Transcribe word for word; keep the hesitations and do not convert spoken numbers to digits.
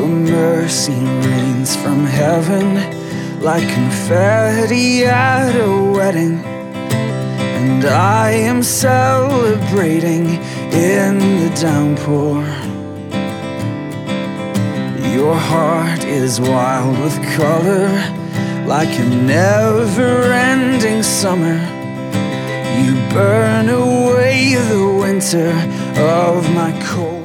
mercy rains from heaven like confetti at a wedding, and I am celebrating in the downpour. Your heart is wild with color like a never-ending summer. You burn away the winter of my cold.